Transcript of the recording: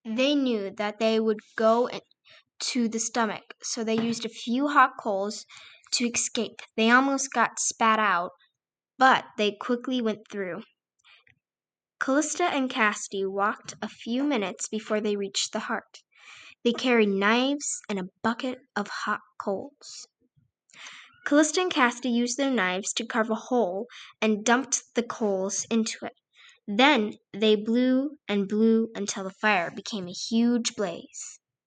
They knew that they would go to the stomach, so they used a few hot coals to escape. They almost got spat out, but they quickly went through. Callista and Cassidy walked a few minutes before they reached the heart. They carried knives and a bucket of hot coals. Callista and Cassidy used their knives to carve a hole and dumped the coals into it. Then they blew and blew until the fire became a huge blaze.